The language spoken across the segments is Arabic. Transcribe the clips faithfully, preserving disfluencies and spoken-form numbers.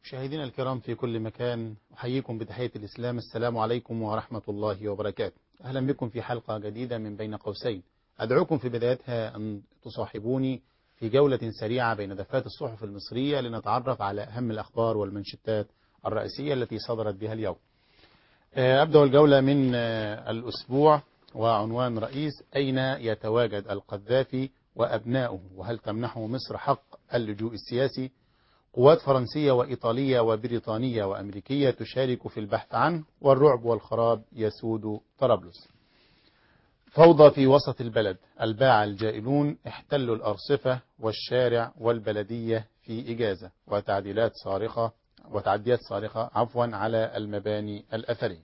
مشاهدينا الكرام في كل مكان، أحييكم بتحية الإسلام. السلام عليكم ورحمة الله وبركاته. أهلا بكم في حلقة جديدة من بين قوسين. أدعوكم في بدايتها أن تصاحبوني في جولة سريعة بين دفات الصحف المصرية لنتعرف على أهم الأخبار والمنشطات الرئيسية التي صدرت بها اليوم. أبدأ الجولة من الأسبوع وعنوان رئيس: أين يتواجد القذافي وأبناؤه، وهل تمنحه مصر حق اللجوء السياسي؟ قوات فرنسية وإيطالية وبريطانية وأمريكية تشارك في البحث عنه، والرعب والخراب يسود طرابلس. فوضى في وسط البلد، الباعة الجائلون احتلوا الأرصفة والشارع والبلدية في إجازة، وتعديلات صارخة وتعديات صارخة عفوا على المباني الأثرية.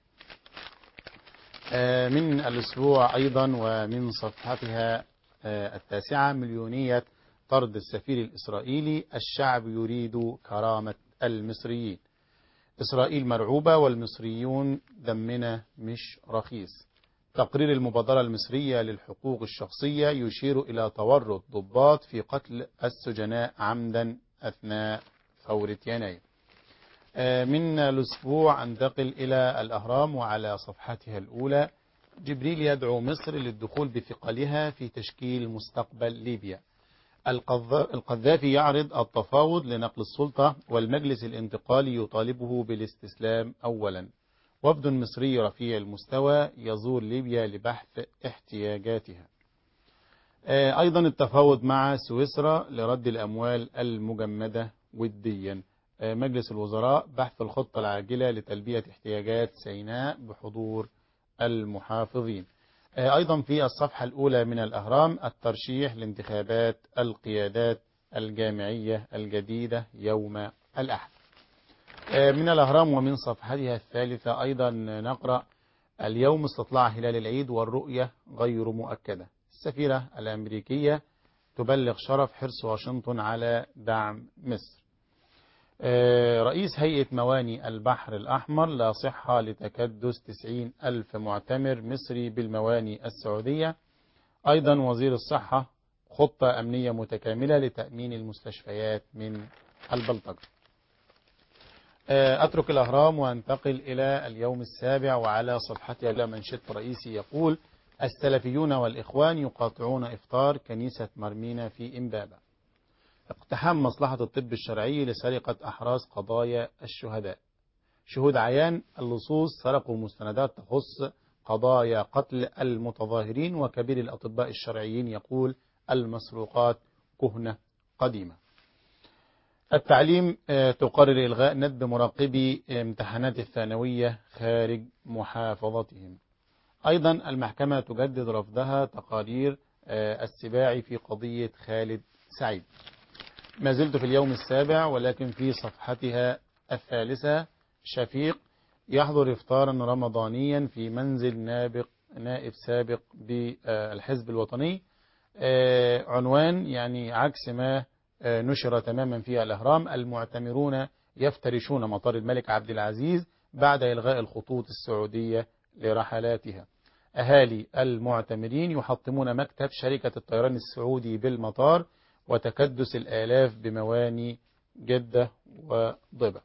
من الأسبوع أيضا ومن صفحتها التاسعة: مليونية طرد السفير الإسرائيلي، الشعب يريد كرامة المصريين. إسرائيل مرعوبة والمصريون دمنا مش رخيص. تقرير المبادرة المصرية للحقوق الشخصية يشير إلى تورط ضباط في قتل السجناء عمدا أثناء ثورة يناير. من الأسبوع أنتقل إلى الأهرام، وعلى صفحتها الأولى: جبريل يدعو مصر للدخول بثقلها في تشكيل مستقبل ليبيا. القذافي يعرض التفاوض لنقل السلطة، والمجلس الانتقالي يطالبه بالاستسلام أولا. وفد مصري رفيع المستوى يزور ليبيا لبحث احتياجاتها. أيضا التفاوض مع سويسرا لرد الأموال المجمدة وديا. مجلس الوزراء بحث الخطة العاجلة لتلبية احتياجات سيناء بحضور المحافظين. أيضا في الصفحة الأولى من الأهرام: الترشيح لانتخابات القيادات الجامعية الجديدة يوم الأحد. من الأهرام ومن صفحتها الثالثة أيضا نقرأ: اليوم استطلاع هلال العيد والرؤية غير مؤكدة. السفيرة الأمريكية تبلغ شرف حرص واشنطن على دعم مصر. رئيس هيئة مواني البحر الأحمر: لا صحة لتكدس تسعين ألف معتمر مصري بالمواني السعودية. أيضا وزير الصحة: خطة أمنية متكاملة لتأمين المستشفيات من البلطجة. أترك الأهرام وانتقل إلى اليوم السابع، وعلى صفحته منشط رئيسي يقول: السلفيون والإخوان يقاطعون إفطار كنيسة مرمينا في إمبابة. اقتحام مصلحة الطب الشرعي لسرقة أحراز قضايا الشهداء. شهود عيان اللصوص سرقوا مستندات تخص قضايا قتل المتظاهرين، وكبير الأطباء الشرعيين يقول: المسروقات كهنة قديمة. التعليم تقرر إلغاء ندب مراقبي امتحانات الثانوية خارج محافظتهم. أيضا المحكمة تجدد رفضها تقارير السباعي في قضية خالد سعيد. ما زلت في اليوم السابع، ولكن في صفحتها الثالثة: شفيق يحضر إفطارا رمضانيا في منزل نابق نائب سابق بالحزب الوطني. عنوان يعني عكس ما نشر تماما في الأهرام: المعتمرون يفترشون مطار الملك عبد العزيز بعد إلغاء الخطوط السعودية لرحلاتها. أهالي المعتمرين يحطمون مكتب شركة الطيران السعودي بالمطار، وتكدس الآلاف بمواني جدة وضبع.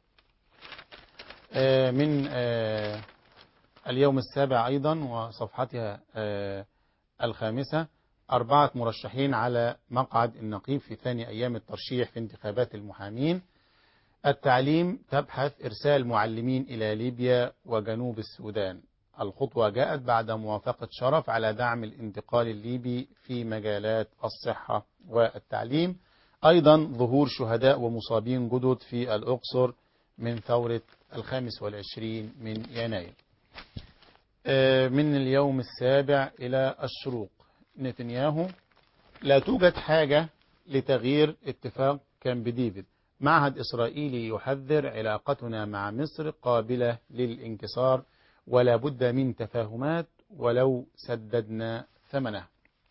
من اليوم السابع أيضا وصفحتها الخامسة: أربعة مرشحين على مقعد النقيب في ثاني أيام الترشيح في انتخابات المحامين. التعليم تبحث إرسال معلمين إلى ليبيا وجنوب السودان. الخطوة جاءت بعد موافقة شرف على دعم الانتقال الليبي في مجالات الصحة والتعليم. أيضا ظهور شهداء ومصابين جدد في الأقصر من ثورة الخامس والعشرين من يناير. من اليوم السابع إلى الشروق: نتنياهو: لا توجد حاجة لتغيير اتفاق كامب ديفيد. معهد إسرائيلي يحذر: علاقتنا مع مصر قابلة للانكسار، ولا بد من تفاهمات ولو سددنا ثمنها.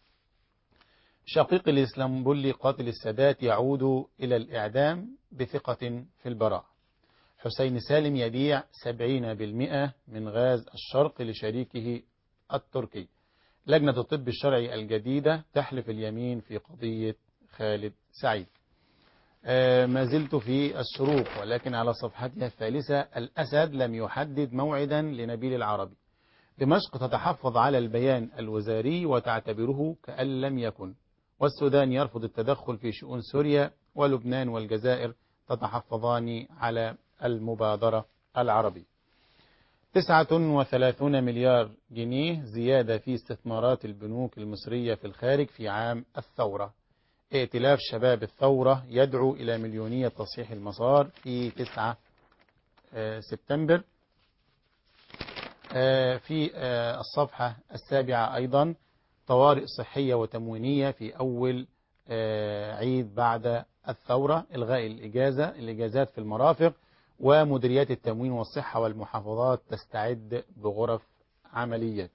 شقيق الإسلامبولي قاتل السادات يعود إلى الإعدام بثقة في البراءة. حسين سالم يبيع سبعين بالمئة من غاز الشرق لشريكه التركي. لجنة الطب الشرعي الجديدة تحلف اليمين في قضية خالد سعيد. ما زلت في الشروق، ولكن على صفحتها الثالثة: الأسد لم يحدد موعدا لنبيل العربي. دمشق تتحفظ على البيان الوزاري وتعتبره كأن لم يكن. والسودان يرفض التدخل في شؤون سوريا. ولبنان والجزائر تتحفظان على المبادرة العربية. تسعة وثلاثون مليار جنيه زيادة في استثمارات البنوك المصرية في الخارج في عام الثورة. ائتلاف شباب الثورة يدعو إلى مليونية تصحيح المسار في تسعة سبتمبر. في الصفحة السابعة أيضا: طوارئ صحية وتموينية في أول عيد بعد الثورة. إلغاء الإجازة الإجازات في المرافق. ومديريات التموين والصحة والمحافظات تستعد بغرف عمليات.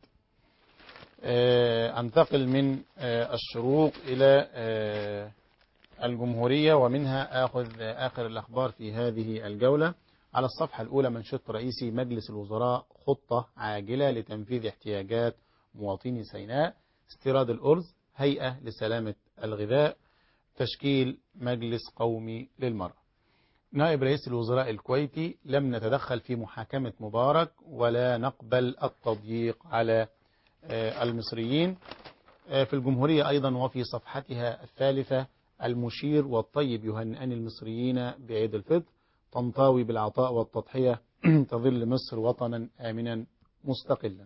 أنتقل من الشروق إلى الجمهورية، ومنها آخذ آخر الأخبار في هذه الجولة. على الصفحة الأولى: منشط رئيسي مجلس الوزراء خطة عاجلة لتنفيذ احتياجات مواطني سيناء. استيراد الأرز. هيئة لسلامة الغذاء. تشكيل مجلس قومي للمرأة. نائب رئيس الوزراء الكويتي: لم نتدخل في محاكمة مبارك ولا نقبل التضييق على المصريين. في الجمهورية أيضا وفي صفحتها الثالثة: المشير والطيب يهنئان المصريين بعيد الفطر. طنطاوي: بالعطاء والتضحية تظل مصر وطنا آمنا مستقلا.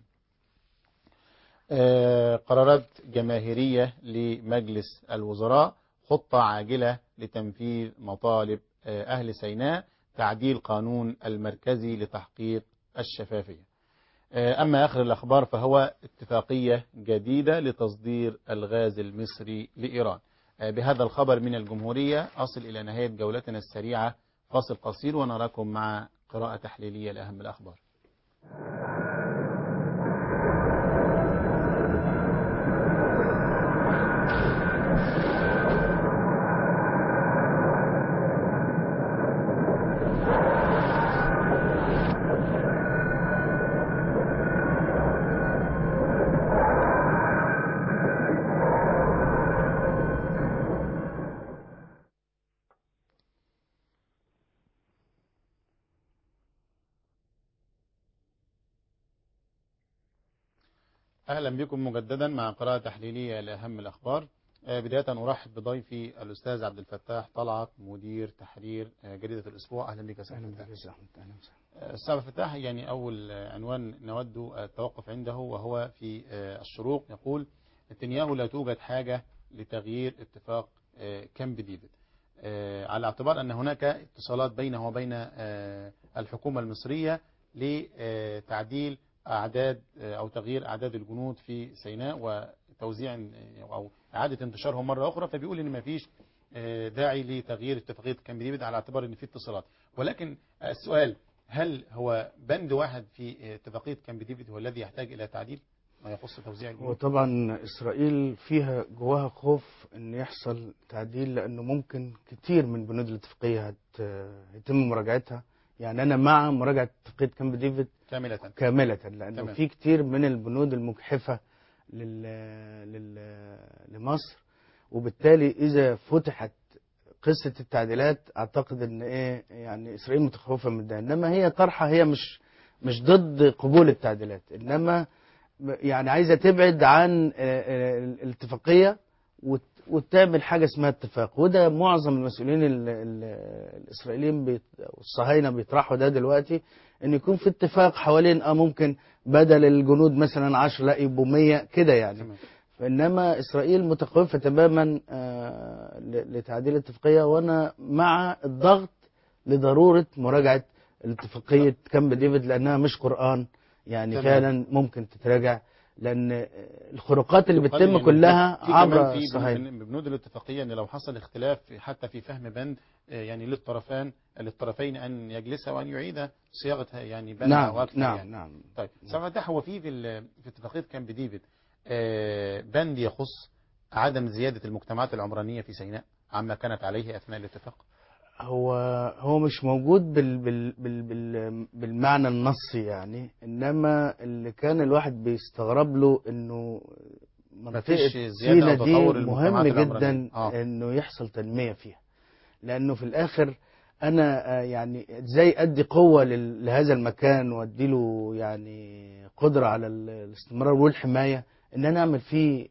قرارات جماهيرية لمجلس الوزراء: خطة عاجلة لتنفيذ مطالب أهل سيناء. تعديل قانون المركزي لتحقيق الشفافية. أما آخر الأخبار فهو اتفاقية جديدة لتصدير الغاز المصري لإيران. بهذا الخبر من الجمهورية أصل إلى نهاية جولتنا السريعة. فاصل قصير ونراكم مع قراءة تحليلية لأهم الأخبار. أهلا بكم مجددا مع قراءة تحليلية لأهم الأخبار. بداية أرحب بضيفي الأستاذ عبد الفتاح طلعت، مدير تحرير جريدة الأسبوع. أهلا بك. أهلا بك. أستاذ عبد الفتاح، يعني أول عنوان نود التوقف عنده وهو في الشروق، يقول: نتنياهو لا توجد حاجة لتغيير اتفاق كامب ديفيد، على اعتبار أن هناك اتصالات بينه وبين الحكومة المصرية لتعديل أعداد أو تغيير أعداد الجنود في سيناء وتوزيع أو إعادة انتشارهم مرة أخرى. فبيقول إن ما فيش داعي لتغيير اتفاقية كامب ديفيد على اعتبار إن في اتصالات. ولكن السؤال: هل هو بند واحد في اتفاقية كامب ديفيد هو الذي يحتاج إلى تعديل ما يخص توزيع الجنود؟ وطبعا إسرائيل فيها جواها خوف إن يحصل تعديل، لأنه ممكن كتير من بنود الاتفاقية هيتم مراجعتها. يعني أنا مع مراجعة اتفاقية كامب ديفيد كاملة كاملة لأنه تمام. في كتير من البنود المجحفة لل... لل... لمصر، وبالتالي إذا فتحت قصة التعديلات أعتقد إن إيه يعني إسرائيل متخوفة من ده. إنما هي طرحة، هي مش مش ضد قبول التعديلات، إنما يعني عايزة تبعد عن الاتفاقية وتعمل حاجة اسمها اتفاق. وده معظم المسؤولين ال ال الإسرائيليين والصهاينة بيطرحوا ده دلوقتي، إن يكون في اتفاق حوالين اه ممكن بدل الجنود مثلا عشرة لا يبقوا مية كده يعني. فإنما إسرائيل متخوفة تماما آه لتعديل الاتفاقية، وأنا مع الضغط لضرورة مراجعة الاتفاقية كامب ديفيد، لأنها مش قرآن يعني. تمام. فعلا ممكن تتراجع، لأن الخروقات اللي بتتم يعني كلها عبر الصهاينة. ببنود الاتفاقية أن لو حصل اختلاف حتى في فهم بند يعني للطرفين للطرفين أن يجلسا وأن يعيد صياغتها يعني بند نعم أو أكثر. نعم يعني. نعم. طيب سمعت هو في في, في اتفاقية كامب ديفيد بند يخص عدم زيادة المجتمعات العمرانية في سيناء عما كانت عليه أثناء الاتفاق؟ هو هو مش موجود بال بال بال بال بالمعنى النصي يعني، انما اللي كان الواحد بيستغرب له انه منطقه سيناء دي مهم جدا آه. انه يحصل تنميه فيها، لانه في الاخر انا آه، يعني ازاي ادي قوه لل- لهذا المكان وادي له يعني قدره على ال- الاستمرار والحمايه، ان انا اعمل فيه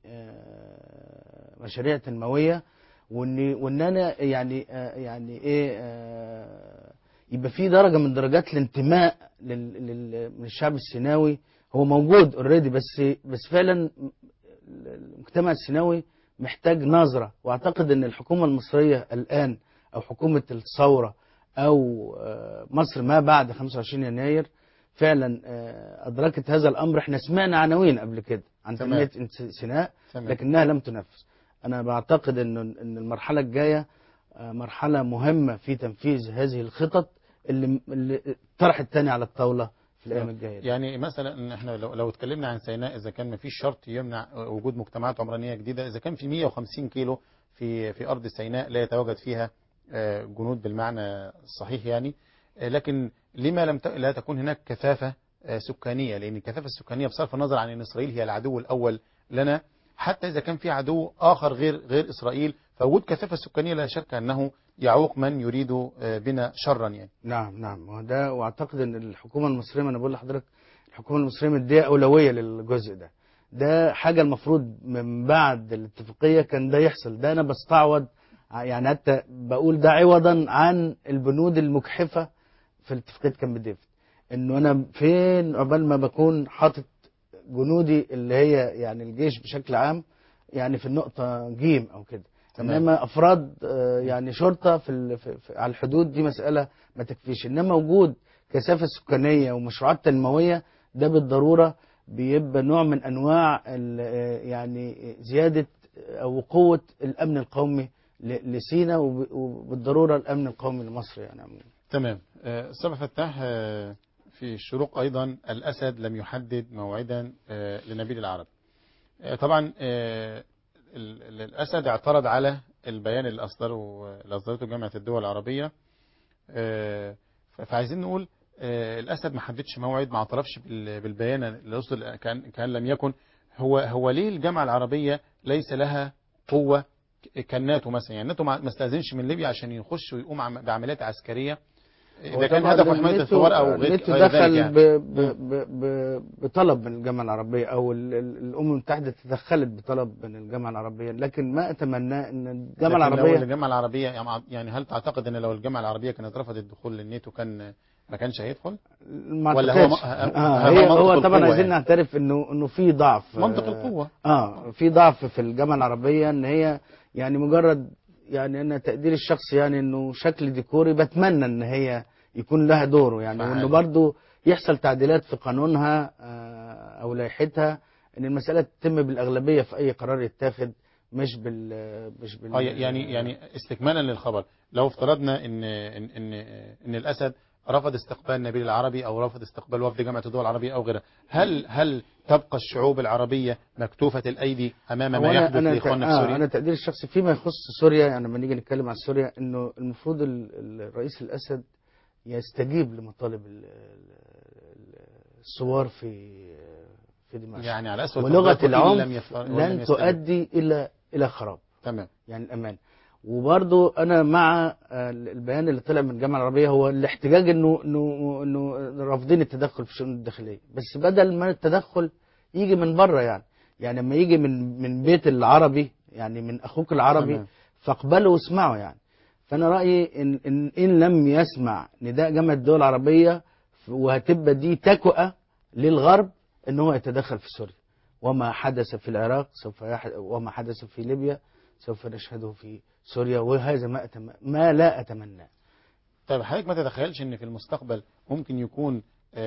آه، مشاريع تنمويه، وان وان انا يعني آه، يعني ايه آه، يبقى في درجه من درجات الانتماء لل- لل- من الشعب السيناوي. هو موجود اوريدي، بس بس فعلا المجتمع السيناوي محتاج نظرة. واعتقد ان الحكومة المصرية الان، او حكومة الثورة، او آه، مصر ما بعد خمسة وعشرين يناير فعلا آه، ادركت هذا الامر. احنا سمعنا عناوين قبل كده عن تمام. تنمية سيناء تمام. لكنها لم تنفذ. انا بعتقد ان ان المرحلة الجاية آه، مرحلة مهمة في تنفيذ هذه الخطط اللي اللي طرحت تاني على الطاولة في الايام الجاية دي. يعني مثلا ان احنا لو, لو اتكلمنا عن سيناء، اذا كان ما فيش شرط يمنع وجود مجتمعات عمرانيه جديده، اذا كان في مئة وخمسين كيلو في في ارض سيناء لا يتواجد فيها آه، جنود بالمعنى الصحيح يعني، آه، لكن لما لم ت- لا تكون هناك كثافه آه، سكانيه؟ لان الكثافه السكانيه بصرف النظر عن ان اسرائيل هي العدو الاول لنا، حتى اذا كان في عدو اخر غير غير اسرائيل، فوجود كثافه سكانيه لا شك انه يعوق من يريد آه، بنا شرا يعني. نعم نعم، وده واعتقد ان الحكومه المصريه، ما انا بقول لحضرتك الحكومه المصريه مديها اولويه للجزء ده. ده حاجه المفروض من بعد الاتفاقيه كان ده يحصل. ده انا بستعوض ع- يعني حتى بقول ده عوضا عن البنود المجحفه في اتفاقيه كامب ديفيد، انه انا فين عقبال ما بكون حاطط جنودي اللي هي يعني الجيش بشكل عام يعني في النقطه جيم او كده. تمام. انما افراد آه، يعني شرطه في, ال- في, في على الحدود دي مساله ما تكفيش. انما وجود كثافه سكانيه ومشروعات تنمويه ده بالضروره بيبقى نوع من انواع ال- آه، يعني زياده او قوه الامن القومي ل- لسينا، وب- وبالضروره الامن القومي لمصر يعني عموما. تمام. آه، أستاذ فتاح، آه، في الشروق أيضا الأسد لم يحدد موعدا آه، لنبيل العربي. آه، طبعا آه، ال- ال- الأسد اعترض على البيان اللي أصدره اللي أصدرته جامعة الدول العربية. آه، ف- فعايزين نقول آه، الأسد ما حددش موعد، ما اعترفش بال- بالبيان اللي أصدر، كان كان لم يكن. هو هو ليه الجامعة العربية ليس لها قوة كالناتو مثلا؟ يعني الناتو ما ما استأذنش من ليبيا عشان يخش ويقوم عم- بعمليات عسكرية هو إذا كان طبعا هدفه حماية الناتو الثوار أو غير الناتو غير ذلك دخل يعني. ب ب مم. ب ب بطلب من الجامعه العربيه، او ال- ال- الامم المتحده تدخلت بطلب من الجامعه العربيه، لكن ما اتمناه ان الجامعه لكن لو العربيه الجامعة العربية يعني يعني هل تعتقد أن لو الجامعة العربية كانت رفضت الدخول للناتو كان ما كانش هيدخل؟ ما ولا هو اعتقدش. اه ه- هو هي منطق هو طبعا القوة عايزين يعني؟ نعترف انه انه في ضعف. منطق اه القوة. آه، في ضعف في الجامعه العربيه، ان هي يعني مجرد يعني انا تقديري الشخصي يعني انه شكل ديكوري. بتمنى ان هي يكون لها دوره يعني، وانه فعال. برضو يحصل تعديلات في قانونها آه او لائحتها، ان المساله تتم بالاغلبيه في اي قرار يتاخد، مش بال مش بال اه يعني يعني استكمالا للخبر، لو افترضنا ان ان ان, إن الاسد رفض استقبال نبيل العربي او رفض استقبال وفد جامعه الدول العربيه او غيرها، هل هل تبقى الشعوب العربيه مكتوفه الايدي امام هو ما انا يحدث انا ت- لاخواننا في اه سوريا؟ انا تقديري الشخصي فيما يخص سوريا، يعني لما نيجي نتكلم عن سوريا، انه المفروض ال- ال- الرئيس الاسد يستجيب لمطالب ال- ال- الثوار في في دمشق. يعني على اسوء ولغه تفضيلاته ان لم العنف يفعل ولم لن يستجب. تؤدي الى الى خراب تمام. يعني الأمان. وبرضو أنا مع آه، البيان اللي طلع من الجامعة العربية، هو الاحتجاج إنه إنه إنه رافضين التدخل في الشؤون الداخلية، بس بدل ما التدخل يجي من بره يعني يعني لما يجي من من بيت العربي، يعني من أخوك العربي، تمام. فاقبله واسمعه يعني. فأنا رأيي إن إن, إن لم يسمع نداء جامعة الدول العربية، وهتبقى دي تكؤة للغرب إن هو يتدخل في سوريا. وما حدث في العراق سوف يح... وما حدث في ليبيا سوف نشهده في سوريا، وهذا ما أتم... ما لا أتمناه. طيب حضرتك ما تتخيلش ان في المستقبل ممكن يكون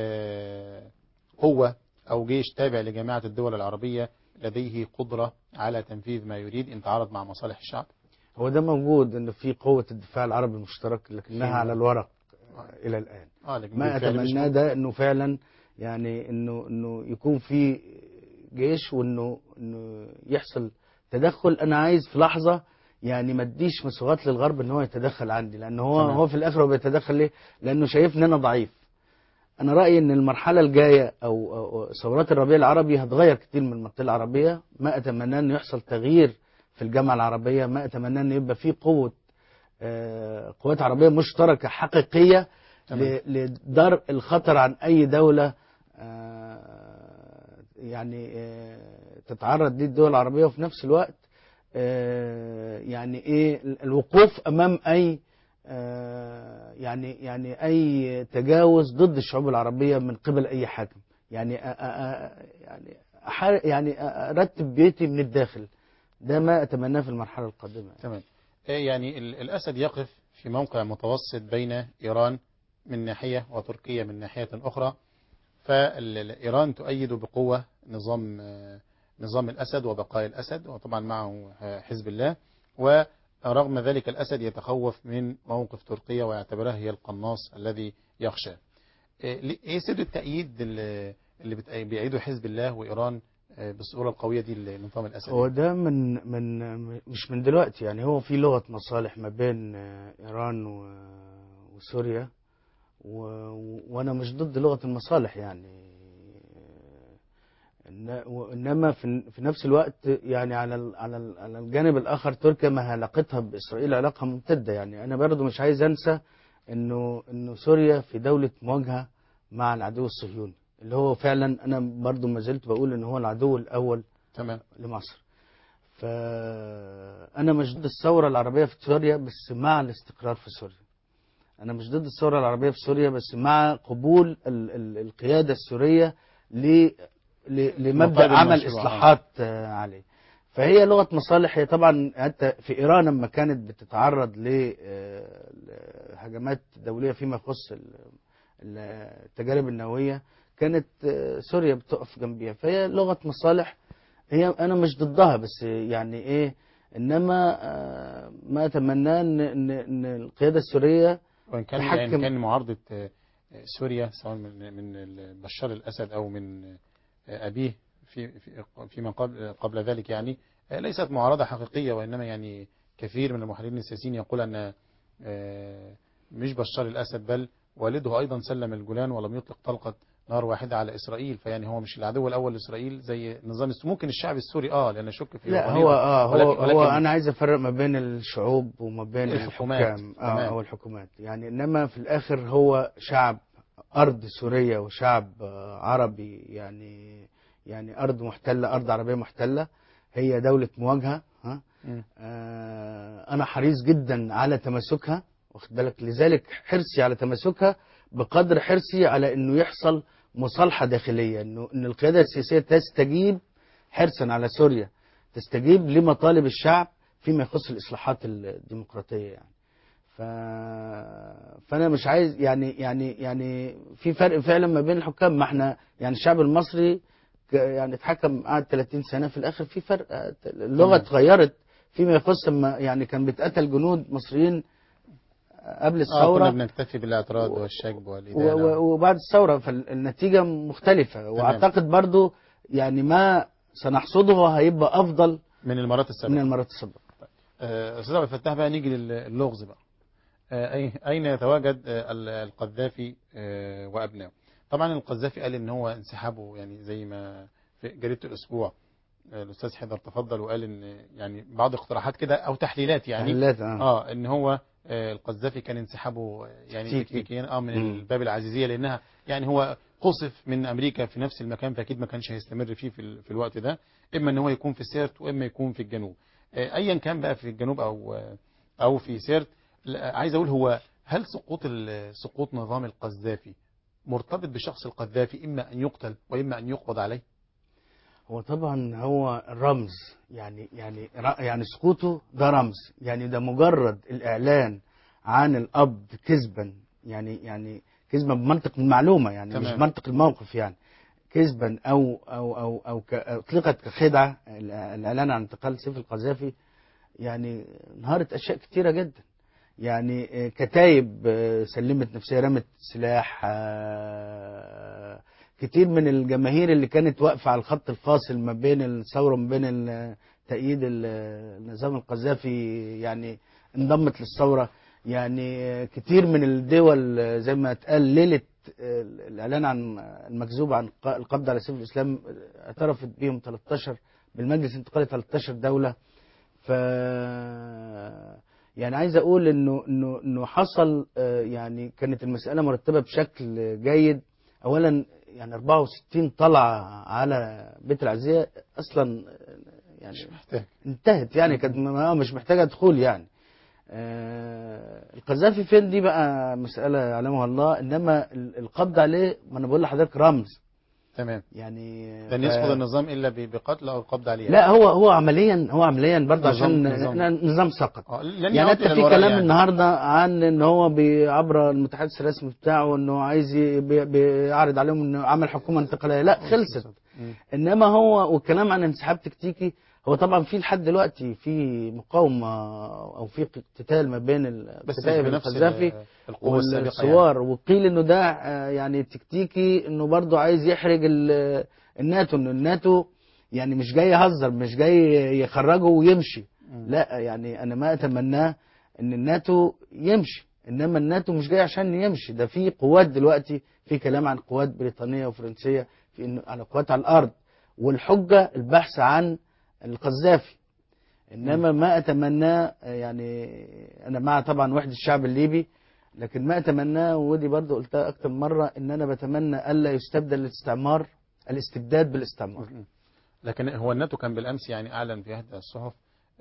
آه، قوة او جيش تابع لجامعة الدول العربية لديه قدرة على تنفيذ ما يريد ان تعارض مع مصالح الشعب؟ هو ده موجود، إن في قوة الدفاع العربي المشترك، لكنها في- على الورق آه، إلى الآن. اه لكن ما بالفعل مش أتمناه موجود. ده إنه فعلا يعني إنه إنه يكون في جيش، وإنه إنه يحصل تدخل. أنا عايز في لحظة يعني ما اديش مسوغات للغرب ان هو يتدخل عندي، لان هو تمام. هو في الاخر هو بيتدخل ليه؟ لانه شايفني انا ضعيف. انا رايي ان المرحله الجايه او أو ثورات الربيع العربي هتغير كتير من المنطقه العربيه. ما اتمنى انه يحصل تغيير في الجامعه العربيه، ما اتمنى انه يبقى في قوه آه، قوات عربية مشتركة حقيقية تمام. ل- لدرء الخطر عن أي دولة آه، يعني آه، تتعرض ليه الدول العربية، وفي نفس الوقت آه، يعني إيه الوقوف أمام أي آه، يعني يعني أي تجاوز ضد الشعوب العربية من قبل أي حاكم. يعني أ- أ- أ- يعني أح- يعني أرتب بيتي من الداخل. ده ما أتمناه في المرحلة القادمة. تمام. آه، يعني ال- الأسد يقف في موقع متوسط بين إيران من ناحية وتركيا من ناحية أخرى، فإيران تؤيد بقوة نظام آه، نظام الأسد وبقايا الأسد، وطبعا معه آه، حزب الله. ورغم ذلك الأسد يتخوف من موقف تركيا ويعتبرها هي القناص الذي يخشى. آه، ليه- ايه سر التأييد اللي اللي بت- بيأيده حزب الله وإيران آه، بالصورة القوية دي لنظام الأسد؟ هو ده من من مش من دلوقتي، يعني هو في لغة مصالح ما بين آه، إيران و- وسوريا، و- وأنا مش ضد لغة المصالح يعني. إن- وإنما في في نفس الوقت يعني على ال- على ال- على الجانب الآخر تركيا ما علاقتها بإسرائيل علاقة ممتدة. يعني أنا برضو مش عايز أنسى إنه إنه سوريا في دولة مواجهة مع العدو الصهيوني، اللي هو فعلا أنا برضو ما زلت بقول إن هو العدو الأول تمام. لمصر. فأنا مش ضد الثورة العربية في سوريا، بس مع الاستقرار في سوريا. أنا مش ضد الثورة العربية في سوريا، بس مع قبول ال ال القيادة السورية ل ل- لمبدأ المطالب عمل المشروعة. إصلاحات آه، عليه. فهي لغة مصالح. هي طبعا حتى في إيران لما كانت بتتعرض لهجمات دولية فيما يخص ال- ال- التجارب النووية، كانت آه، سوريا بتقف جنبيها. فهي لغة مصالح. هي انا مش ضدها، بس يعني ايه، انما آه، ما اتمناه ان ان إن القياده السوريه وإن كان يعني تحكم. كان معارضة آه، سوريا سواء من من ال- بشار الأسد أو من آه، أبيه في في فيما قبل قبل ذلك، يعني آه، ليست معارضة حقيقية، وإنما يعني كثير من المحللين السياسيين يقول أن آه، مش بشار الأسد بل والده أيضا سلم الجولان ولم يطلق طلقة نار واحدة على إسرائيل. فيعني هو مش العدو الأول لإسرائيل زي نظام الس- ممكن الشعب السوري اه لأن شك في لا هو وطنيته، اه هو ولكن هو ولكن انا عايز افرق ما بين الشعوب وما بين الحكومات. الحكام اه تمام. او الحكومات. يعني انما في الاخر هو شعب ارض سوريا وشعب آه، عربي، يعني يعني ارض محتله، ارض عربيه محتله. هي دوله مواجهه. ها م. آه، انا حريص جدا على تماسكها، واخد بالك، لذلك حرصي على تماسكها بقدر حرصي على انه يحصل مصالحه داخليه، انه ان القياده السياسيه تستجيب حرصا على سوريا، تستجيب لمطالب الشعب فيما يخص الاصلاحات الديمقراطيه يعني. ف... فانا مش عايز يعني يعني يعني في فرق فعلا ما بين الحكام. ما احنا يعني الشعب المصري ك- يعني اتحكم قعد ثلاثين سنه، في الاخر في فرق، اللغه تمام. اتغيرت فيما يخص ما يعني كان بيتقتل جنود مصريين قبل اه كنا الثوره بنكتفي بالاعتراض و- والشجب و- والإدانة. و- وبعد الثوره، فالنتيجه مختلفه. تمام. واعتقد برضو يعني ما سنحصده هيبقى افضل من المرات من السابقة. المرات السابقه. آه، أستاذ عبد الفتاح بقى نيجي للغز بقى. آه، أي- أين يتواجد آه، ال- القذافي آه، وأبنائه؟ طبعا القذافي قال إن هو انسحابه يعني زي ما في جريدة الأسبوع آه، الأستاذ حيدر تفضل وقال إن يعني بعض اقتراحات كده أو تحليلات يعني تحليلات اه اه إن هو آه، القذافي كان انسحابه يعني تكتيكي. تكتيكيا اه من مم. الباب العزيزية، لأنها يعني هو قصف من أمريكا في نفس المكان، فأكيد ما كانش هيستمر فيه في, ال- في الوقت ده، إما إن هو يكون في سيرت وإما يكون في الجنوب. آه، أيا كان بقى في الجنوب أو آه، أو في سيرت. لا، عايز أقول هو هل سقوط ال- سقوط نظام القذافي مرتبط بشخص القذافي، إما أن يقتل وإما أن يقبض عليه؟ هو طبعا هو رمز، يعني يعني ر- يعني سقوطه ده رمز، يعني ده مجرد الإعلان عن القبض كذبا، يعني يعني كذبا بمنطق المعلومة، يعني مش تمام. بمنطق الموقف، يعني كذبا أو أو أو أو ك- أطلقت كخدعة ال- الإعلان عن انتقال سيف القذافي. يعني انهارت أشياء كتيرة جدا. يعني آه، كتايب آه، سلمت نفسها، رمت سلاح. آه، كتير من الجماهير اللي كانت واقفة على الخط الفاصل ما بين الثورة وما بين ال- تأييد ال- النظام القذافي يعني انضمت للثورة. يعني آه، كتير من الدول آه، زي ما اتقال ليلة آه، الإعلان عن المكذوب عن ق- القبض على سيف الإسلام، آه، اعترفت بيهم ثلاثة عشر بالمجلس الانتقالي ثلاثة عشر دولة. ف يعني عايز اقول انه انه انه حصل آه، يعني كانت المساله مرتبه بشكل جيد. اولا يعني أربعة وستين طلعه على بيت العزيه اصلا آه، يعني مش محتاج. انتهت يعني، كانت م- مش محتاجه دخول يعني. آه، القذافي فين دي بقى مساله يعلمها الله، انما ال- القبض عليه ما انا بقول لحضرتك رمز تمام. يعني. لن ف- يسقط النظام الا ب- بقتل او القبض عليه. لا هو هو عمليا هو عمليا برضه نظام عشان نظام النظام سقط. آه، لن يعني يعود حتى الى في الوراء كلام يعني. النهارده عن ان هو بي- عبر المتحدث الرسمي بتاعه انه عايز ي- بي- بيعرض عليهم انه عمل حكومه انتقاليه، لا خلصت. مم. انما هو والكلام عن انسحاب تكتيكي، هو طبعا في لحد دلوقتي في مقاومه او في قتال ما بين بس مش الكتائب بنفس القذافي ال- القوه السابقه يعني. والثوار، وقيل انه ده آه، يعني تكتيكي، انه برضه عايز يحرج ال- الناتو، انه الناتو يعني مش جاي يهزر، مش جاي يخرجه ويمشي. مم. لا يعني انا ما اتمناه ان الناتو يمشي، انما الناتو مش جاي عشان يمشي. ده في قوات دلوقتي، في كلام عن قوات بريطانيه وفرنسيه في انه على قوات على الارض، والحجه البحث عن القذافي. انما ما اتمناه يعني، انا مع طبعا وحده الشعب الليبي، لكن ما اتمناه، ودي برضو قلتها اكتر من مره، ان انا بتمنى الا يستبدل الاستعمار الاستبداد بالاستعمار. مم. لكن هو الناتو كان بالامس يعني اعلن في احدى الصحف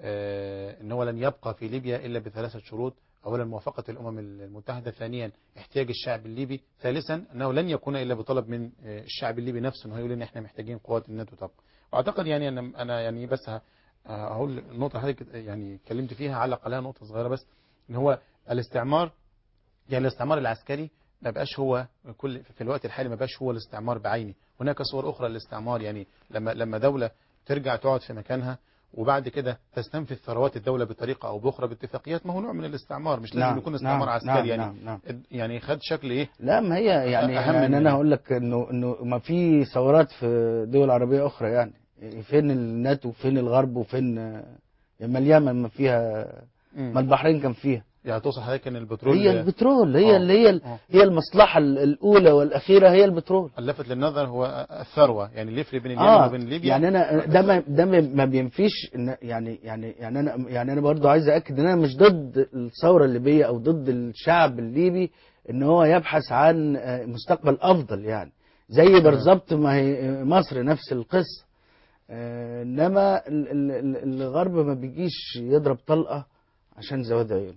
آه، ان هو لن يبقى في ليبيا الا بثلاثه شروط: اولا موافقه الامم المتحده، ثانيا احتياج الشعب الليبي، ثالثا انه لن يكون الا بطلب من آه، الشعب الليبي نفسه انه يقول ان احنا محتاجين قوات الناتو تبقى. واعتقد يعني انا انا يعني بس ه- هقول النقطه اللي حضرتك يعني اتكلمت فيها، علق عليها نقطه صغيره بس، ان هو الاستعمار، يعني الاستعمار العسكري ما بقاش هو كل في الوقت الحالي، ما بقاش هو الاستعمار بعينه. هناك صور اخرى للاستعمار، يعني لما لما دوله ترجع تقعد في مكانها وبعد كده تستنفذ ثروات الدوله بطريقه او باخرى باتفاقيات، ما هو نوع من الاستعمار، مش لازم نعم يكون استعمار نعم عسكري نعم يعني. نعم نعم. يعني خد شكل ايه لا ما هي يعني اهم يعني من انا هقول لك انه انه ما في ثورات في دول عربيه اخرى يعني. فين الناتو وفين الغرب وفين يعني؟ ما اليمن ما فيها، مم. ما البحرين كان فيها. يعني توصل حضرتك ان البترول هي البترول هي آه. اللي هي آه. هي المصلحه الاولى والاخيره هي البترول. اللفت للنظر هو الثروه، يعني اللي يفرق بين اليمن اه وبين ليبيا. يعني انا ده ما ده ما ما بينفيش إن يعني يعني يعني انا يعني انا برضو عايز اكد ان انا مش ضد الثوره الليبيه او ضد الشعب الليبي ان هو يبحث عن آه، مستقبل افضل يعني، زي تمام. بالظبط ما هي مصر نفس القصه. آه، انما ال- ال- ال- الغرب ما بيجيش يضرب طلقه عشان زواد عيون،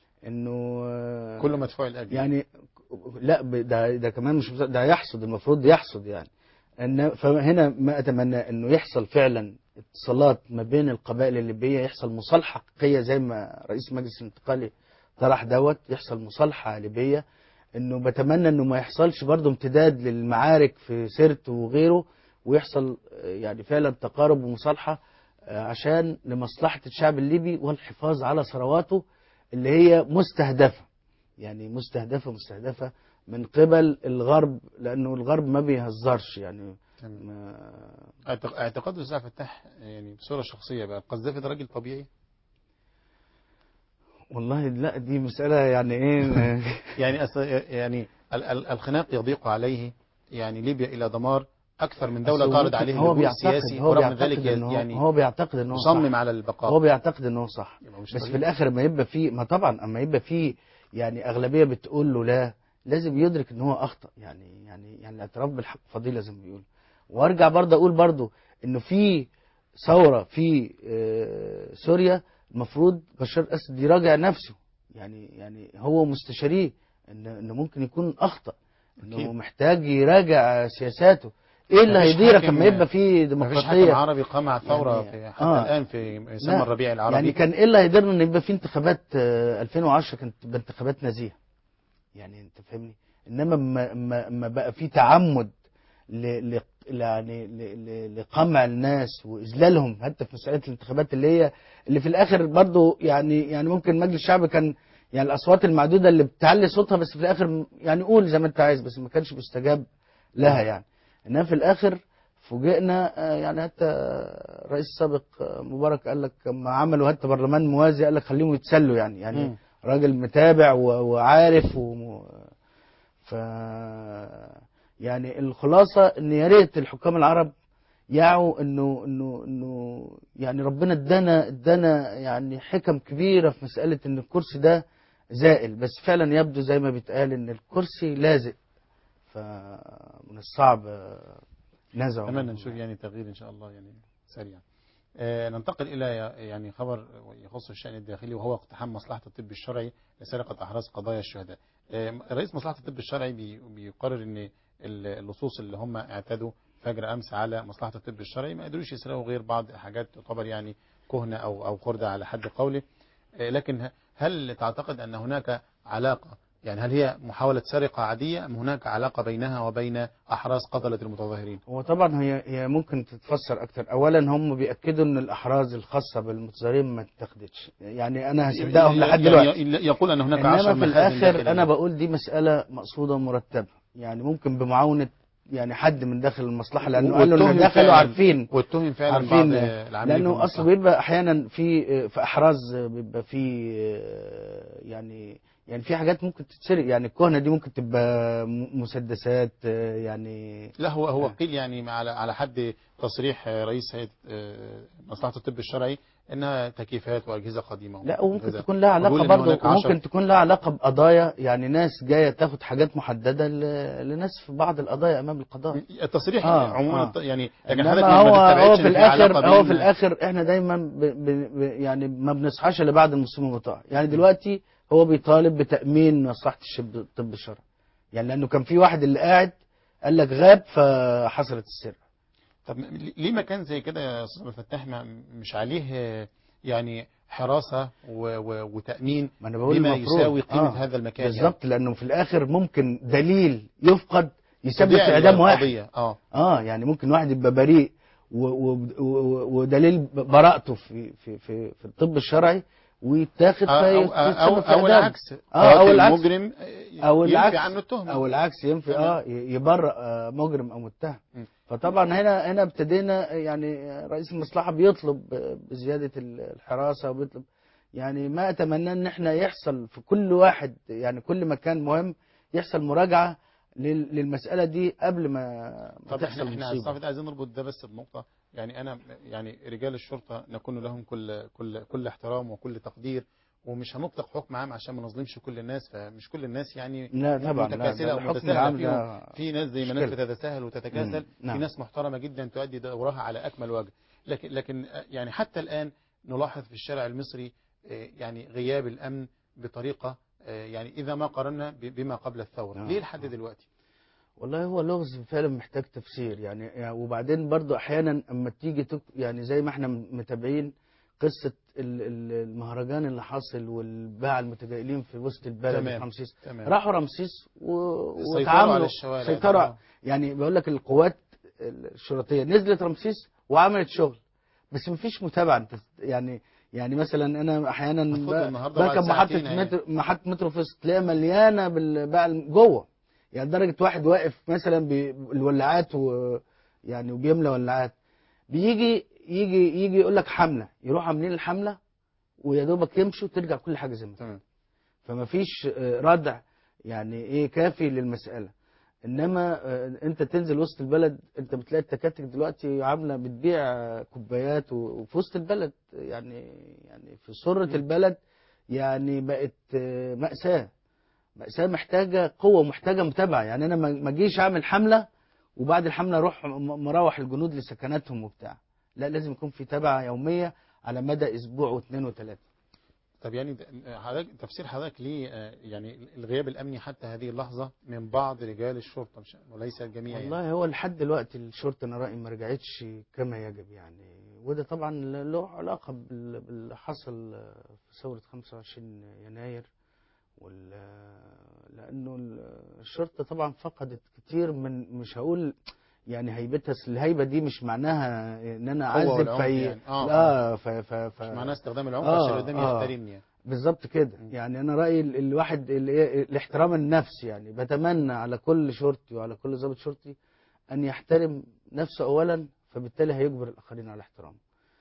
انه آه، كله مدفوع الاجر. يعني لا ب- ده ده كمان مش بس- ده يحصد، المفروض يحصد يعني. ان فهنا ما اتمنى انه يحصل فعلا اتصالات ما بين القبائل الليبيه، يحصل مصالحه حقيقيه زي ما رئيس مجلس الانتقالي طرح دوت، يحصل مصالحه ليبيه. انه بتمنى انه ما يحصلش برضه امتداد للمعارك في سرت وغيره، ويحصل آه، يعني فعلا تقارب ومصالحه آه، عشان لمصلحه الشعب الليبي والحفاظ على ثرواته اللي هي مستهدفه، يعني مستهدفه مستهدفه من قبل الغرب، لانه الغرب ما بيهزرش يعني. تمام. ما اعتق- اعتقاد الاستاذ عبد الفتاح يعني بصوره شخصيه بقى، القذافي ده راجل طبيعي؟ والله لا دي مسألة يعني ايه. يعني أص- يعني ال- ال- الخناق يضيق عليه، يعني ليبيا الى دمار اكثر من دوله أصل هو تعرض ممكن عليه هو اللجوء بيعتقد السياسي، هو ورغم ذلك بيعتقد ان هو يعني هو بيعتقد ان هو صح. يصمم على البقاء. هو بيعتقد ان هو صح، يبقى مش بس في طبيعي. الاخر ما يبقى فيه، ما طبعا اما يبقى فيه يعني اغلبية بتقول له لا، لازم يدرك ان هو اخطأ يعني. يعني يعني الاعتراف بالحق فضيلة زي ما بيقولوا. وارجع برضه اقول برضه انه في ثورة في آه، سوريا، المفروض بشار الاسد يراجع نفسه يعني. يعني هو مستشاريه ان انه ممكن يكون اخطأ، انه أكيد. محتاج يراجع سياساته. ايه اللي مفيش هيديرك حاكم- لما يبقى في ما فيش حاكم ديمقراطيه؟ عربي قام على الثوره يعني في حتى آه الان في يسمى لا الربيع العربي. يعني كان ايه اللي هيقدرنا ان يبقى في انتخابات آه، ألفين وعشرة كانت تبقى انتخابات نزيهه يعني، انت فاهمني. انما ما ما ما بقى في تعمد ل ل يعني ل- ل- لقمع الناس واذلالهم حتى في مساله الانتخابات اللي هي اللي في الاخر برضو يعني يعني ممكن مجلس الشعب كان يعني الاصوات المعدوده اللي بتعلي صوتها، بس في الاخر يعني قول زي ما انت عايز، بس ما كانش بيستجاب لها يعني. انما في الاخر فوجئنا آه، يعني حتى الرئيس السابق آه، مبارك قال لك لما عملوا حتى برلمان موازي قال لك خليهم يتسلوا يعني. يعني مم. راجل متابع و- وعارف و... ف يعني الخلاصه ان يا ريت الحكام العرب يعوا انه انه انه يعني ربنا ادانا ادانا يعني حكم كبيره في مساله ان الكرسي ده زائل، بس فعلا يبدو زي ما بيتقال ان الكرسي لازق، فمن الصعب نزعه اتمنى منهم نشوف يعني. يعني تغيير ان شاء الله يعني سريعا. آه، ننتقل الى يعني خبر يخص الشأن الداخلي، وهو اقتحام مصلحة الطب الشرعي لسرقة احراز قضايا الشهداء. آه، رئيس مصلحة الطب الشرعي بي- بيقرر ان اللصوص اللي هم اعتدوا فجر امس على مصلحة الطب الشرعي ما قدروش يسرقوا غير بعض حاجات تعتبر يعني كهنة او او خردة على حد قوله. آه، لكن هل تعتقد ان هناك علاقة، يعني هل هي محاولة سرقة عادية ام هناك علاقة بينها وبين احراز قتلة المتظاهرين؟ هو طبعا هي هي ممكن تتفسر اكتر. اولا هم بياكدوا ان الاحراز الخاصه بالمتظاهرين ما اتخذتش، يعني انا هصدقهم لحد يعني دلوقتي. يقول ان هناك انما عشر في مخازن الاخر داخلية. انا بقول دي مساله مقصوده ومرتبه، يعني ممكن بمعاونه يعني حد من داخل المصلحه، لانه قالوا ان والتهم دخلوا فعلا عارفين والتهم فعلا عارفين بعض العاملين في لانه اصل المصلحة. بيبقى احيانا في في احراز بيبقى في يعني يعني في حاجات ممكن تتسرق، يعني الكهنه دي ممكن تبقى م- مسدسات يعني. لا هو هو قيل يعني على على حد تصريح رئيس هيئة آه، مصلحة الطب الشرعي انها تكييفات واجهزة قديمة لا وممكن وكذا. تكون لها علاقه وبيقول ان برضه، هناك عشر. وممكن تكون لها علاقه بقضايا، يعني ناس جايه تاخد حاجات محدده ل- لناس في بعض القضايا امام القضاء. التصريح اه عموما اه يعني لكن حضرتك انما ما هو ما هو تستبعدش في ان في علاقة الاخر هو في بين. الاخر احنا دايما ب ب ب يعني ما بنصحاش الا بعد المصيبه المطاع. يعني دلوقتي هو بيطالب بتامين مصلحه الشب- الطب الشرعي، يعني لانه كان في واحد اللي قاعد قال لك غاب فحصلت السرقه. طب ليه مكان زي كده يا استاذ عبد الفتاح ما- مش عليه آه، يعني حراسة و- و- وتأمين ما انا بقول بما المفروض يساوي قيمة اه هذا المكان يعني بالظبط، لانه في الاخر ممكن دليل يفقد يسبب تضيع في اعدام واحد. القضية. اه اه يعني ممكن واحد يبقى بريء و- و- و- ودليل براءته في في في في الطب الشرعي ويتاخد او او فيتسبب في او اعدام. العكس، اه او قاتل العكس مجرم او ينفي العكس عنه التهمة. او العكس ينفي تمام. اه يبرأ آه مجرم او متهم. م. فطبعا هنا هنا ابتدينا، يعني رئيس المصلحه بيطلب بزياده الحراسه وبيطلب، يعني ما اتمنى ان احنا يحصل في كل واحد، يعني كل مكان مهم يحصل مراجعه لل- للمساله دي قبل ما ما طب احنا تحصل احنا مصيبه. صافي عايزين نربط ده بس بنقطة. يعني انا يعني رجال الشرطة نكون لهم كل كل كل احترام وكل تقدير، ومش هنطلق حكم عام عشان ما نظلمش كل الناس، فمش كل الناس يعني لا م- طبعا، لا ده متكاسلة او الحكم متساهلة العام فيهم. ده في ناس زي ما ناس مشكله. بتتساهل وتتكاسل، مم. في نعم. ناس محترمة جدا تؤدي دورها على اكمل وجه. لكن لكن يعني حتى الان نلاحظ في الشارع المصري آه، يعني غياب الامن بطريقة آه، يعني اذا ما قارنا ب- بما قبل الثورة. ليه آه. لحد آه. دلوقتي؟ والله هو اللغز فعلا محتاج تفسير، يعني, يعني وبعدين برضو احيانا اما تيجي تك يعني زي ما احنا متابعين قصه ال- ال- المهرجان اللي حاصل والباعة المتجائلين في وسط البلد في تمام رمسيس. تمام. راحوا رمسيس و- سيطروا على وتعاملوا الشوارع ده سيطروا، اه. يعني بقول لك القوات الشرطيه نزلت رمسيس وعملت شغل، بس مفيش متابعه. انت يعني يعني مثلا انا احيانا هتفوت ب- النهارده بعد بركب محطه ساعتين اهي. مترو، محطه مترو فيس تلاقيها مليانه بالباعة جوه، يعني درجة واحد واقف مثلا بالولاعات و يعني وبيملى ولاعات، بيجي يجي يجي يقول لك حملة، يروح عاملين الحملة ويا دوبك يمشوا ترجع كل حاجة زي ما كانت. تمام. فما فيش آه، ردع يعني ايه كافي للمسألة. انما آه، انت تنزل وسط البلد انت بتلاقي التكاتك دلوقتي عاملة بتبيع آه، كوبايات و- وفي وسط البلد، يعني يعني في سرة م. البلد، يعني بقت آه، مأساة. مأساة محتاجة قوة ومحتاجة متابعة. يعني أنا ما ما أجيش أعمل حملة وبعد الحملة أروح م- مروح الجنود لسكناتهم وبتاع، لا لازم يكون في تبعة يومية على مدى أسبوع واثنين وثلاثة. طب يعني ده- حضرتك تفسير حضرتك ليه آه، يعني الغياب الامني حتى هذه اللحظه من بعض رجال الشرطه مش وليس الجميع يعني؟ والله هو لحد دلوقتي الشرطة أنا رأيي ما رجعتش كما يجب، يعني وده طبعا له علاقة بال- باللي حصل في ثورة خمسة وعشرين يناير وال لأنه الشرطة طبعا فقدت كتير من، مش هقول يعني هيبتها، أصل الهيبة دي مش معناها ان انا قوه اعذب والعنف في يعني اه اه. لا ف ف ف مش معناه استخدام العنف عشان اللي اه قدامي اه يحترمني يعني. بالظبط كده. م. يعني انا رايي ال- الواحد ال- إيه، الاحترام النفس، يعني بتمنى على كل شرطي وعلى كل ضابط شرطي ان يحترم نفسه اولا، فبالتالي هيجبر الاخرين على احترامه.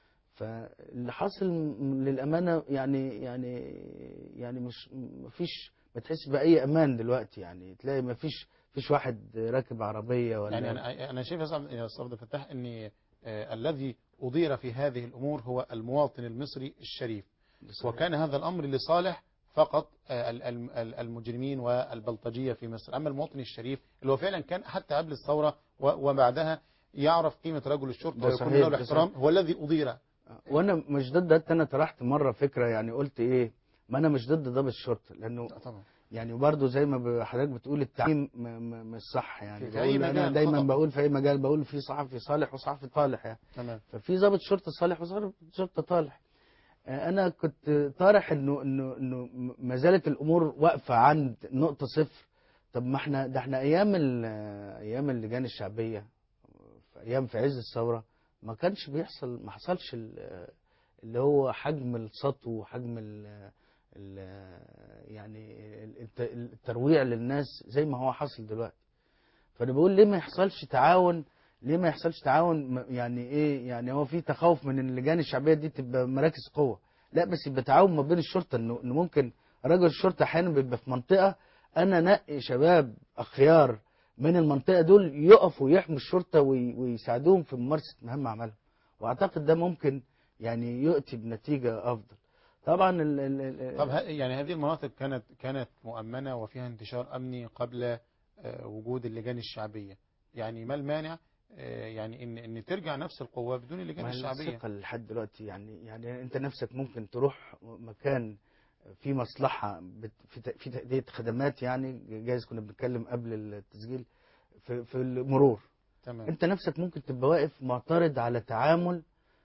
فاللي حاصل م- للامانه يعني يعني يعني مش مفيش، ما تحس باي امان دلوقتي، يعني تلاقي مفيش فيش واحد راكب عربيه يعني ولا انا انا شايف يا أستاذ- يا استاذ عبد الفتاح ان آه الذي أضير في هذه الأمور هو المواطن المصري الشريف، وكان هذا الأمر لصالح فقط آه المجرمين والبلطجية في مصر. أما المواطن الشريف اللي هو فعلا كان حتى قبل الثورة وبعدها يعرف قيمة رجل الشرطة ويكون له الاحترام، هو الذي أضير. وانا مش ضد ده، انا طرحت مره فكره، يعني قلت ايه، ما انا مش ضد ضابط الشرطه، لانه طبعا يعني برضه زي ما حضرتك بتقول التعليم مش صح، يعني في أي مجال انا دايما خطأ. بقول في اي مجال بقول في صحفي صالح وصحفي طالح يعني. تمام. ففي ضابط شرطه صالح وضابط شرطه طالح. انا كنت طارح انه انه انه ما زالت الامور واقفه عند نقطه صفر. طب ما احنا ده احنا ايام ايام اللجان الشعبيه، في ايام في عز الثوره ما كانش بيحصل، ما حصلش اللي هو حجم السطو وحجم ال ال يعني الترويع للناس زي ما هو حاصل دلوقتي. فانا بقول ليه ما يحصلش تعاون، ليه ما يحصلش تعاون؟ يعني ايه يعني، هو في تخوف من ان اللجان الشعبيه دي تبقى مراكز قوه، لا بس يبقى تعاون ما بين الشرطه، انه انه ممكن رجل الشرطه احيانا بيبقى في منطقه، انا نقي شباب اخيار من المنطقه دول يقفوا يحموا الشرطه ويساعدوهم في ممارسه مهام عملهم، واعتقد ده ممكن يعني يؤتي بنتيجه افضل. طبعا ال ال طب يعني هذه المناطق كانت كانت مؤمنه وفيها انتشار امني قبل وجود اللجان الشعبيه، يعني ما المانع يعني ان ان ترجع نفس القوه بدون اللجان الشعبيه؟ الثقه لحد دلوقتي يعني يعني انت نفسك ممكن تروح مكان في مصلحه في في تأدية خدمات، يعني جايز كنا بنتكلم قبل التسجيل في في المرور. تمام. انت نفسك ممكن تبقى واقف معترض على تعامل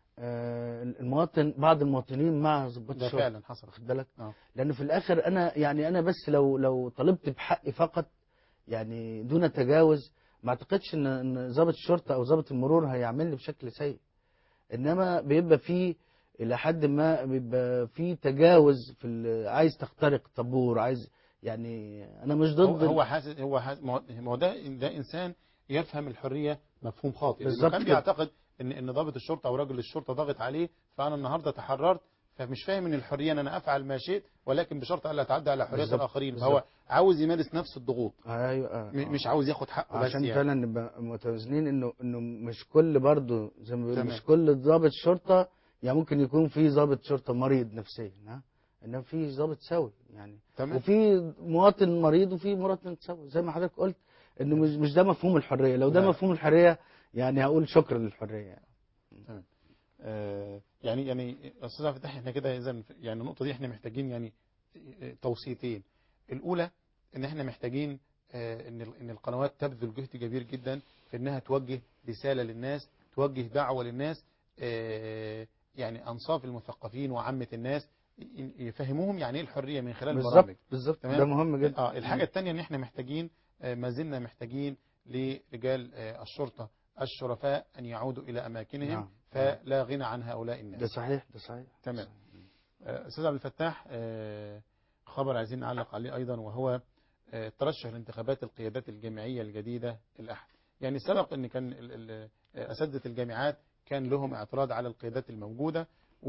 المواطن، بعض المواطنين مع ضباط الشرطه. ده فعلا حصل، واخد بالك؟ اه. لانه في الاخر انا يعني انا بس لو لو طلبت بحقي فقط يعني دون تجاوز، ما اعتقدش ان ان ضابط الشرطه او ضابط المرور هيعمل لي بشكل سيء. انما بيبقى فيه الى حد ما بيبقى فيه تجاوز في عايز تخترق طابور، عايز يعني انا مش ضد هو هو حاسس هو حاسس ما هو ده ده انسان يفهم الحريه مفهوم خاطئ، لانه كان بيعتقد ان ان ضابط الشرطه او رجل الشرطه ضاغط عليه، فانا النهارده تحررت، فمش فاهم ان الحريه ان انا افعل ما شئت ولكن بشرط الا اتعدى على حريات الاخرين. بالزبط. فهو عاوز يمارس نفس الضغوط. ايوه آه. مش عاوز ياخد حقه بس، عشان يعني فعلا نبقى متوازنين انه انه مش كل برضه زي ما بيقولوا مش تمام. كل ضابط شرطه، يعني ممكن يكون في ضابط شرطه مريض نفسيا، ها، انما في ضابط سوي يعني. تمام. وفي مواطن مريض وفي مواطن سوي، زي ما حضرتك قلت انه مش مش ده مفهوم الحريه. لو ده لا. مفهوم الحريه يعني هقول شكرا للحريه يعني. تمام. آه يعني يعني استاذ عبد الفتاح، احنا كده اذا يعني النقطه دي احنا محتاجين يعني توصيتين. الاولى ان احنا محتاجين آه ان ان القنوات تبذل جهد كبير جدا في انها توجه رساله للناس، توجه دعوه للناس، آه يعني انصاف المثقفين وعامه الناس يفهموهم يعني ايه الحريه من خلال البرامج. بالظبط ده مهم جدا. اه الحاجه الثانيه ان احنا محتاجين آه ما زلنا محتاجين لرجال آه الشرطه الشرفاء أن يعودوا إلى أماكنهم. نعم. فلا غنى عن هؤلاء الناس. ده صحيح ده صحيح. تمام. أستاذ عبد الفتاح، خبر عايزين نعلق عليه أيضا، وهو ترشح لانتخابات القيادات الجامعية الجديدة الأحد. يعني سبق أن كان أساتذة الجامعات كان لهم اعتراض على القيادات الموجودة،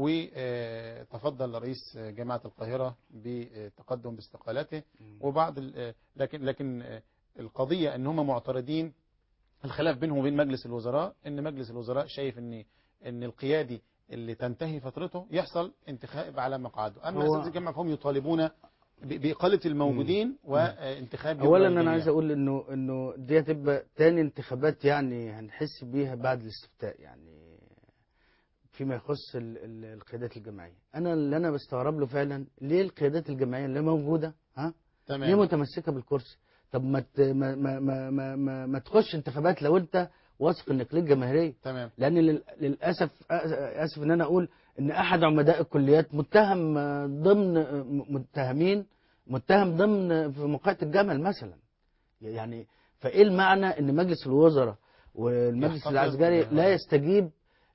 وتفضل رئيس جامعة القاهرة بالتقدم باستقالته، وبعض لكن لكن القضية أن هم معترضين. الخلاف بينهم وبين مجلس الوزراء ان مجلس الوزراء شايف ان ان القيادي اللي تنتهي فترته يحصل انتخاب على مقعده، اما اساتذه الجامعه فهم يطالبون باقاله الموجودين وانتخاب يوم اولا انا عايز اقول انه انه دي هتبقى تاني انتخابات يعني هنحس بيها بعد الاستفتاء، يعني فيما يخص القيادات الجماعيه. انا اللي انا بستغرب له فعلا ليه القيادات الجماعيه اللي موجوده ها تمام. ليه متمسكه بالكرسي؟ طب ما ما ما ما ما, ما تخش انتخابات لو انت واثق انك ليك جماهيريه. تمام. لان للاسف اسف ان انا اقول ان احد عمداء الكليات متهم ضمن متهمين متهم ضمن في موقعة الجمل مثلا. يعني فايه المعنى ان مجلس الوزراء والمجلس العسكري لا يستجيب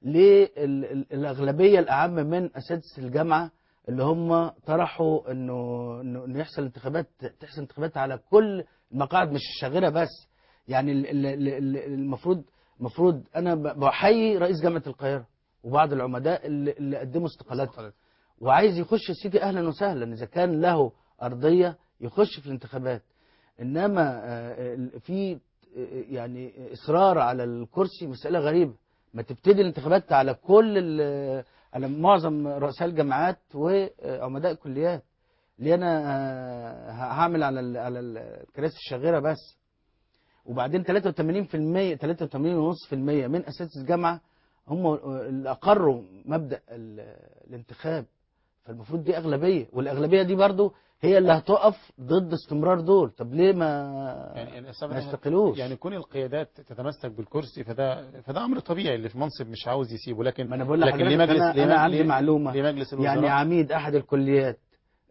للاغلبيه الاعم من اساتذه الجامعه اللي هم طرحوا انه انه يحصل انتخابات، تحصل انتخابات على كل المقاعد مش الشاغره بس. يعني المفروض المفروض انا بحيي رئيس جامعه القاهره وبعض العمداء اللي, اللي قدموا استقالاتهم، وعايز يخش سيدي اهلا وسهلا اذا كان له ارضيه يخش في الانتخابات. انما في يعني اصرار على الكرسي مساله غريبه. ما تبتدي الانتخابات على كل ال- على معظم رؤساء الجامعات وعمداء الكليات. ليه انا آه، هعمل على ال- على الكراسي الشاغره بس؟ وبعدين ثلاثة وثمانين بالمئة ثلاثة وثمانين فاصلة خمسة بالمئة من اساتذه الجامعه هم اللي اقروا مبدا ال- الانتخاب. فالمفروض دي اغلبيه، والاغلبيه دي برضو هي اللي هتقف ضد استمرار دول. طب ليه ما يعني يعني ما يستقلوش؟ يعني كون القيادات تتمسك بالكرسي فده فده امر طبيعي، اللي في منصب مش عاوز يسيبه. لكن ما انا بقول لكن ليه لحضرتك مجلس انا ليه انا مج- عندي ليه- معلومه. ليه مجلس الوزراء يعني عميد احد الكليات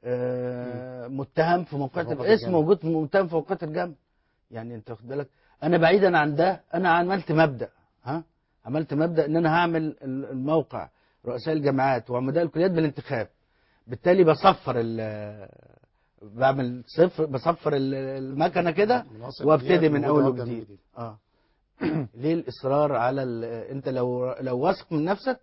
آه، متهم في موقعة في موقعة الاسم الجامعة. موجود متهم في موقعة الجامعة. يعني انت واخد بالك، انا بعيدا عن ده انا عملت مبدأ. ها عملت مبدأ ان انا هعمل الموقع رؤساء الجامعات وعمداء الكليات بالانتخاب. بالتالي بصفر ال بعمل صفر بصفر ال- المكنه كده مناصب وابتدي ديت من موجودة اول وابدأ من وجديد. جديد. اه ليه الاصرار على ال... انت لو لو واثق من نفسك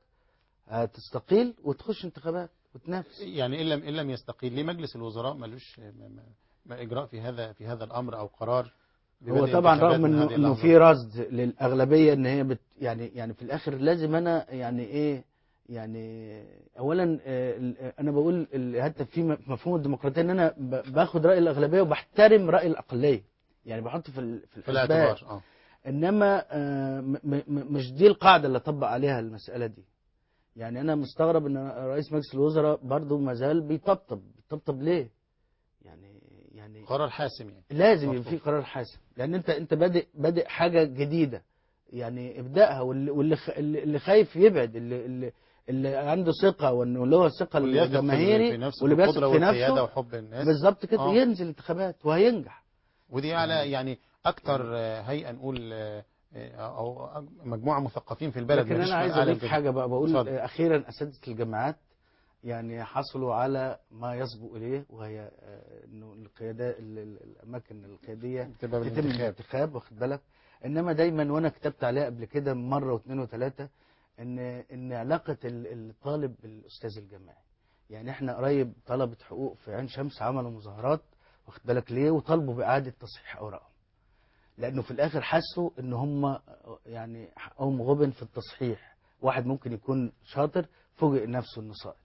هتستقيل وتخش انتخابات وتنافس. يعني ان لم ان لم يستقيل، ليه مجلس الوزراء ملوش ما- ما- ما اجراء في هذا في هذا الامر او قرار هو ببدء طبعا انتخابات رغم من انه هذه انه اللحظة؟ في رصد للاغلبيه ان هي بت يعني يعني في الاخر لازم انا يعني ايه يعني اولا آه، ال- آه، انا بقول ال- حتى في م- مفهوم الديمقراطيه ان انا ب- باخد راي الاغلبيه وبحترم راي الاقليه. يعني بحط في ال- في في الحسبان. الاعتبار. اه انما آه، م- م- م- مش دي القاعده اللي اطبق عليها المساله دي. يعني انا مستغرب ان رئيس مجلس الوزراء برضه ما زال بيطبطب بيطبطب ليه؟ يعني يعني قرار حاسم يعني. لازم يبقى في مطلوب. قرار حاسم، لان انت انت بادئ بادئ حاجه جديده. يعني ابداها، واللي واللي خ- اللي اللي خايف يبعد، اللي اللي اللي عنده ثقه وانه اللي هو الثقه واللي يثق في الجماهيري في نفسه واللي بيثق بالقدرة في والسيادة نفسه وحب الناس. بالظبط كده اه ينزل انتخابات وهينجح. ودي على يعني اكتر آه، هيئة نقول آه، آه، او أج- مجموعة مثقفين في البلد، لكن ما فيش انا في عايز العالم اضيف كده. حاجه بقى، بقول اتفضل. آه، اخيرا اساتذه الجامعات يعني حصلوا على ما يسبق اليه، وهي آه، انه القيادات ال- ال- الاماكن القياديه تبقى تتم بالانتخاب. بالانتخاب، واخد بالك. انما دايما وانا كتبت عليها قبل كده مره واثنين وثلاثه ان ان علاقه ال- الطالب بالاستاذ الجامعي. يعني احنا قريب طلبه حقوق في عين شمس عملوا مظاهرات، واخد بالك ليه، وطالبوا باعاده تصحيح اوراقهم. لانه في الاخر حسوا ان هم يعني حقهم غبن في التصحيح. واحد ممكن يكون شاطر فوجئ نفسه انه ساقط.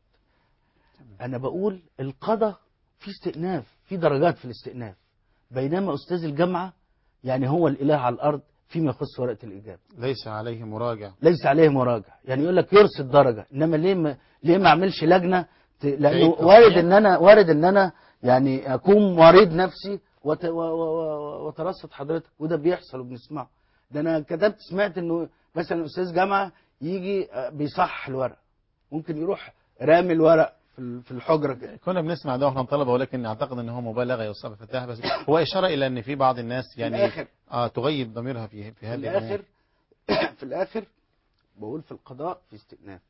انا بقول القضاء في استئناف، في درجات في الاستئناف. بينما استاذ الجامعه يعني هو الاله على الارض فيما يخص ورقه الاجابه، ليس عليه مراجع. ليس عليه مراجع. يعني يقول لك يرصد درجه، انما ليه ما ليه ما اعملش لجنه ت... لانه تعيد وارد تصحيح. ان انا وارد ان انا يعني اكون مريض نفسي وت... و... و... و... وترصد حضرتك، وده بيحصل وبنسمعه. ده انا كتبت سمعت انه مثلا استاذ جامعه يجي آه، بيصحح الورق، ممكن يروح رامي الورق في ال- في الحجره كده. كنا بنسمع ده واحنا طلبه، ولكن اعتقد ان هو مبالغه يا استاذ فتاح، بس هو اشاره الى ان في بعض الناس يعني الآخر. اه تغيب ضميرها في في في هذه الامور. الاخر في الاخر بقول في القضاء في استئناف.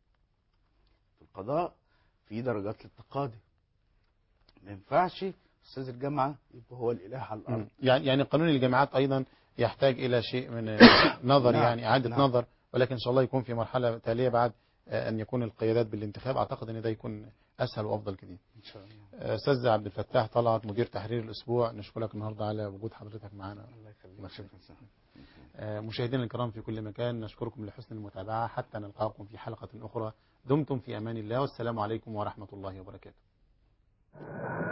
في القضاء في درجات للتقاضي. ما ينفعش استاذ الجامعه يبقى هو الاله على الارض. مم. يعني يعني قانون الجامعات ايضا يحتاج الى شيء من نظر، نعم، يعني اعاده نعم. نظر، ولكن ان شاء الله يكون في مرحله تاليه بعد آه، ان يكون القيادات بالانتخاب. اعتقد ان ده يكون اسهل وافضل كتير. ان شاء الله. آه، استاذ عبد الفتاح طلعت مدير تحرير الاسبوع، نشكرك النهارده على وجود حضرتك معنا. الله يخليك. الله يخليك. شكرا. آه، مشاهدينا الكرام في كل مكان، نشكركم لحسن المتابعه، حتى نلقاكم في حلقه اخرى. دمتم في امان الله، والسلام عليكم ورحمه الله وبركاته.